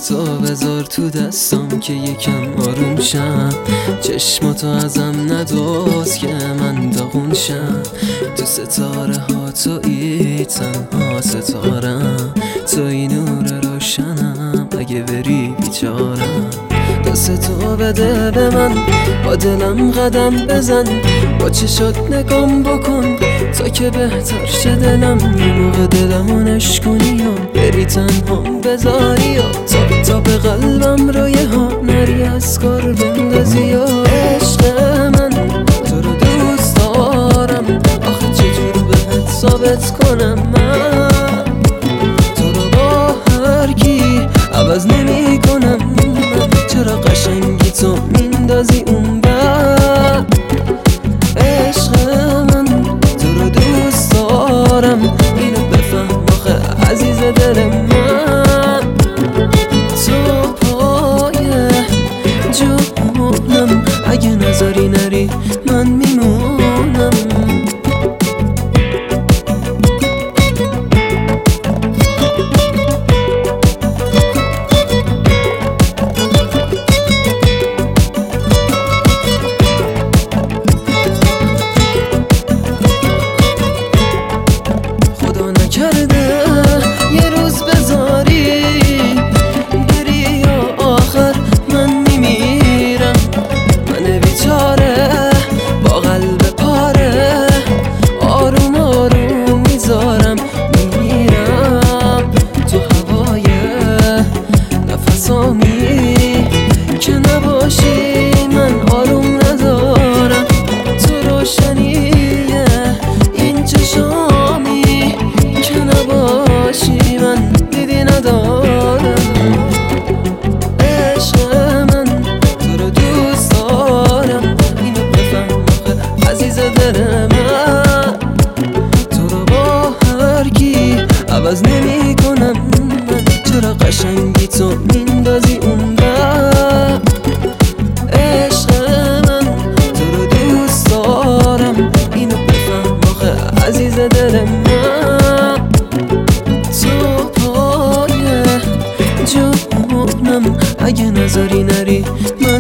تو بذار تو دستم که یکم آروم شم، چشماتو ازم ندوز که من داغون شم. تو ستاره ها تویی، تنها ستارم، توی نور روشنم، اگه بری بیچارم. دستتو بده به من، با دلم قدم بزن، با چشات نگام بکن تا که بهتر شه دلم. یه موقع دلمو نشکنی یا بری تنهام بذاری، یا تا به قلبم رو یه ها نری از کار بندازی. یا عشق من تو رو دوست دارم، آخه چجور بهت ثابت کنم من تو رو با هر کی عوض نمی کنم. چرا قشنگی تو میندازی اون بر؟ عشق من تو رو دوست دارم، اینو بفهم آخه عزیز دل من. تو پای جونم، اگه نذاری نری من میمونم. کرده یه روز بذاری بری یا آخر من میمیرم. من بیچاره با قلب پاره، آروم آروم میذارم میمیرم تو هوای نفسامی. که نباشی من آروم ندارم، تو روشنی این چشامی. که نباشی من دیدی ندارم. عشق من تو رو دوست دارم، اینو بفهم آخه عزیز دل من. تو رو با هر کی عوض نمی کنم من، چرا قشنگی تو میندازی اون بر؟ عشق من تو رو دوست دارم، اینو بفهم آخه عزیز دل من. تو پای جونم، اگه نذاری نری من